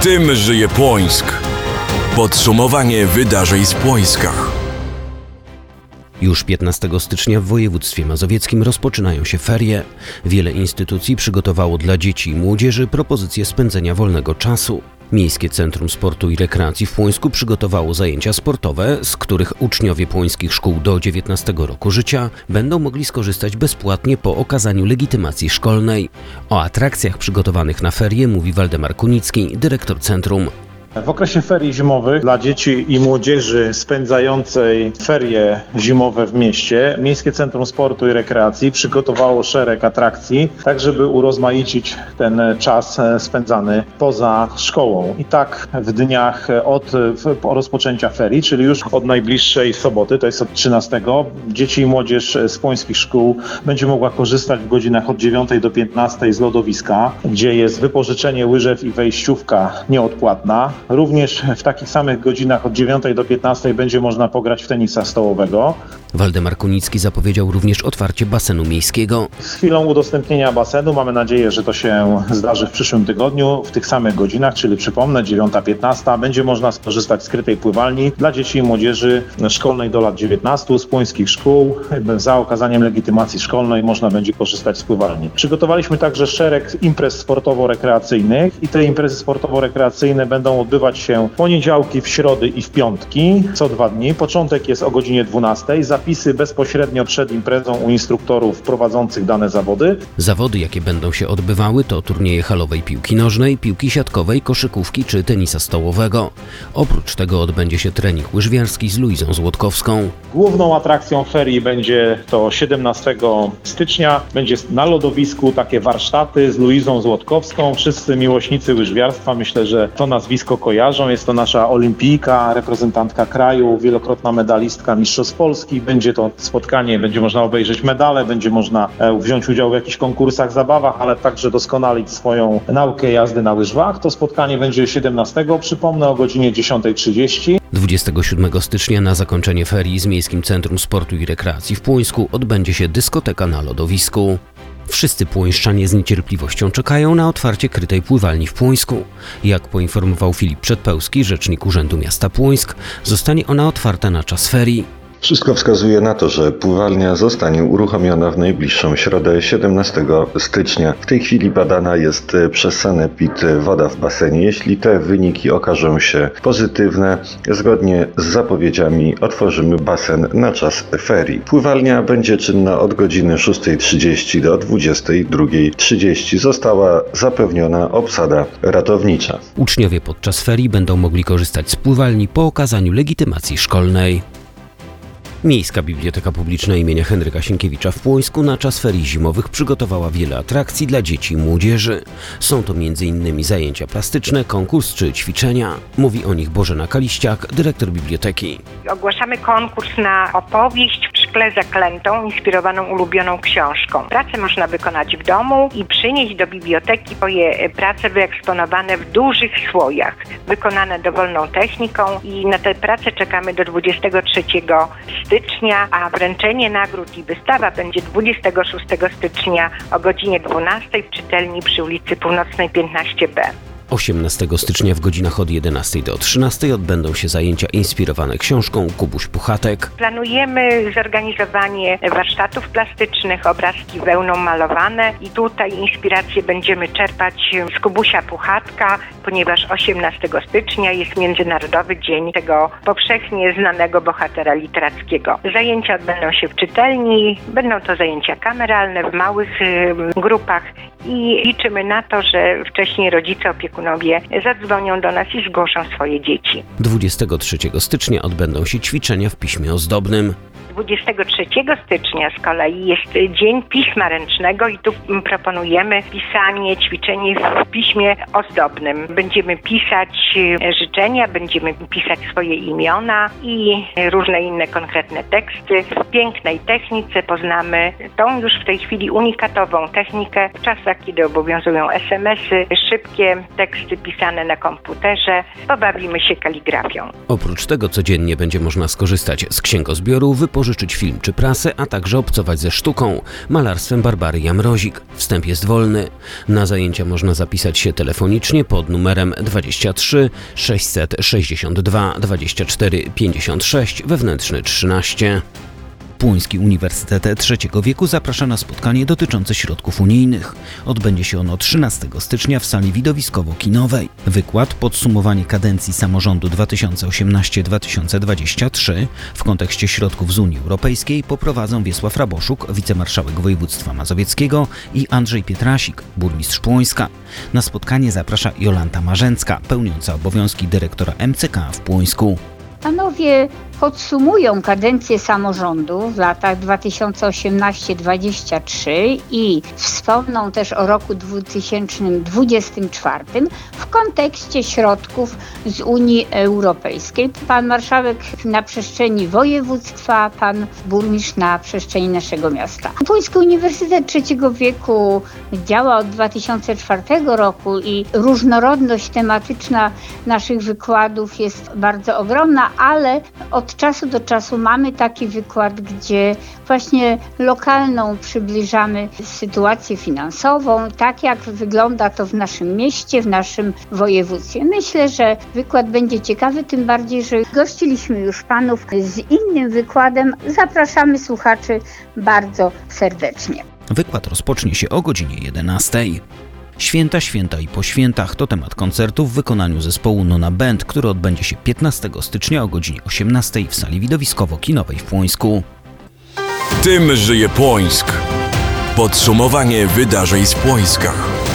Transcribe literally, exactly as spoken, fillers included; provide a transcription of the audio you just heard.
Tym żyje Płońsk. Podsumowanie wydarzeń z Płońska. Już piętnastego stycznia w województwie mazowieckim rozpoczynają się ferie. Wiele instytucji przygotowało dla dzieci i młodzieży propozycje spędzenia wolnego czasu. Miejskie Centrum Sportu i Rekreacji w Płońsku przygotowało zajęcia sportowe, z których uczniowie płońskich szkół do dziewiętnastego roku życia będą mogli skorzystać bezpłatnie po okazaniu legitymacji szkolnej. O atrakcjach przygotowanych na ferie mówi Waldemar Kunicki, dyrektor centrum. W okresie ferii zimowych dla dzieci i młodzieży spędzającej ferie zimowe w mieście Miejskie Centrum Sportu i Rekreacji przygotowało szereg atrakcji, tak żeby urozmaicić ten czas spędzany poza szkołą. I tak w dniach od rozpoczęcia ferii, czyli już od najbliższej soboty, to jest od trzynastego, dzieci i młodzież z płońskich szkół będzie mogła korzystać w godzinach od dziewiątej do piętnastej z lodowiska, gdzie jest wypożyczenie łyżew i wejściówka nieodpłatna. Również w takich samych godzinach od dziewiątej do piętnastej będzie można pograć w tenisa stołowego. Waldemar Kunicki zapowiedział również otwarcie basenu miejskiego. Z chwilą udostępnienia basenu mamy nadzieję, że to się zdarzy w przyszłym tygodniu. W tych samych godzinach, czyli przypomnę, dziewiąta piętnasta, będzie można skorzystać z skrytej pływalni dla dzieci i młodzieży szkolnej do lat dziewiętnastu z płońskich szkół. Za okazaniem legitymacji szkolnej można będzie korzystać z pływalni. Przygotowaliśmy także szereg imprez sportowo-rekreacyjnych i te imprezy sportowo-rekreacyjne będą odbywać się w poniedziałki, w środy i w piątki, co dwa dni. Początek jest o godzinie dwunastej. Zapisy bezpośrednio przed imprezą u instruktorów prowadzących dane zawody. Zawody, jakie będą się odbywały, to turnieje halowej piłki nożnej, piłki siatkowej, koszykówki czy tenisa stołowego. Oprócz tego odbędzie się trening łyżwiarski z Luizą Złotkowską. Główną atrakcją ferii będzie to siedemnastego stycznia. Będzie na lodowisku takie warsztaty z Luizą Złotkowską. Wszyscy miłośnicy łyżwiarstwa, myślę, że to nazwisko kojarzą. Jest to nasza olimpijka, reprezentantka kraju, wielokrotna medalistka mistrzostw Polski. Będzie to spotkanie, będzie można obejrzeć medale, będzie można wziąć udział w jakichś konkursach, zabawach, ale także doskonalić swoją naukę jazdy na łyżwach. To spotkanie będzie siedemnastego, przypomnę, o godzinie dziesiątej trzydzieści. dwudziestego siódmego stycznia na zakończenie ferii z Miejskim Centrum Sportu i Rekreacji w Płońsku odbędzie się dyskoteka na lodowisku. Wszyscy płońszczanie z niecierpliwością czekają na otwarcie krytej pływalni w Płońsku. Jak poinformował Filip Przedpełski, rzecznik Urzędu Miasta Płońsk, zostanie ona otwarta na czas ferii. Wszystko wskazuje na to, że pływalnia zostanie uruchomiona w najbliższą środę siedemnastego stycznia. W tej chwili badana jest przez sanepid woda w basenie. Jeśli te wyniki okażą się pozytywne, zgodnie z zapowiedziami otworzymy basen na czas ferii. Pływalnia będzie czynna od godziny szóstej trzydzieści do dwudziestej drugiej trzydzieści. Została zapewniona obsada ratownicza. Uczniowie podczas ferii będą mogli korzystać z pływalni po okazaniu legitymacji szkolnej. Miejska Biblioteka Publiczna imienia Henryka Sienkiewicza w Płońsku na czas ferii zimowych przygotowała wiele atrakcji dla dzieci i młodzieży. Są to między innymi zajęcia plastyczne, konkurs czy ćwiczenia. Mówi o nich Bożena Kaliściak, dyrektor biblioteki. Ogłaszamy konkurs na opowieść w szkle zaklętą, inspirowaną ulubioną książką. Pracę można wykonać w domu i przynieść do biblioteki swoje prace wyeksponowane w dużych słojach, wykonane dowolną techniką i na tę pracę czekamy do dwudziestego trzeciego stycznia, a wręczenie nagród i wystawa będzie dwudziestego szóstego stycznia o godzinie dwunastej w czytelni przy ulicy Północnej piętnaście B. osiemnastego stycznia w godzinach od jedenastej do trzynastej odbędą się zajęcia inspirowane książką Kubuś Puchatek. Planujemy zorganizowanie warsztatów plastycznych, obrazki wełną malowane i tutaj inspirację będziemy czerpać z Kubusia Puchatka, ponieważ osiemnastego stycznia jest Międzynarodowy Dzień tego powszechnie znanego bohatera literackiego. Zajęcia odbędą się w czytelni, będą to zajęcia kameralne w małych y, grupach i liczymy na to, że wcześniej rodzice, opiekunowie zadzwonią do nas i zgłoszą swoje dzieci. dwudziestego trzeciego stycznia odbędą się ćwiczenia w piśmie ozdobnym. dwudziestego trzeciego stycznia z kolei jest Dzień Pisma Ręcznego i tu proponujemy pisanie, ćwiczenie w piśmie ozdobnym. Będziemy pisać życzenia, będziemy pisać swoje imiona i różne inne konkretne teksty. W pięknej technice poznamy tą już w tej chwili unikatową technikę w czasach, kiedy obowiązują es em esy, szybkie teksty pisane na komputerze. Pobawimy się kaligrafią. Oprócz tego codziennie będzie można skorzystać z księgozbioru, wypożyczenia pożyczyć film czy prasę, a także obcować ze sztuką, malarstwem Barbary Jamrozik. Wstęp jest wolny. Na zajęcia można zapisać się telefonicznie pod numerem dwadzieścia trzy sześćset sześćdziesiąt dwa dwadzieścia cztery pięćdziesiąt sześć, wewnętrzny trzynaście. Płoński Uniwersytet Trzeciego Wieku zaprasza na spotkanie dotyczące środków unijnych. Odbędzie się ono trzynastego stycznia w sali widowiskowo-kinowej. Wykład Podsumowanie kadencji samorządu dwa tysiące osiemnasty do dwa tysiące dwudziestego trzeciego w kontekście środków z Unii Europejskiej poprowadzą Wiesław Raboszuk, wicemarszałek województwa mazowieckiego, i Andrzej Pietrasik, burmistrz Płońska. Na spotkanie zaprasza Jolanta Marzęcka, pełniąca obowiązki dyrektora M C K w Płońsku. Panowie podsumują kadencję samorządu w latach dwa tysiące osiemnasty do dwudziestego trzeciego i wspomną też o roku dwa tysiące dwudziestym czwartym w kontekście środków z Unii Europejskiej. Pan marszałek na przestrzeni województwa, pan burmistrz na przestrzeni naszego miasta. Płoński Uniwersytet Trzeciego Wieku działa od dwa tysiące czwartego roku i różnorodność tematyczna naszych wykładów jest bardzo ogromna, ale od czasu do czasu mamy taki wykład, gdzie właśnie lokalną przybliżamy sytuację finansową, tak jak wygląda to w naszym mieście, w naszym województwie. Myślę, że wykład będzie ciekawy, tym bardziej, że gościliśmy już panów z innym wykładem. Zapraszamy słuchaczy bardzo serdecznie. Wykład rozpocznie się o godzinie jedenastej. Święta, święta i po świętach to temat koncertu w wykonaniu zespołu Nona Band, który odbędzie się piętnastego stycznia o godzinie osiemnastej w sali widowiskowo-kinowej w Płońsku. Tym żyje Płońsk. Podsumowanie wydarzeń z Płońska.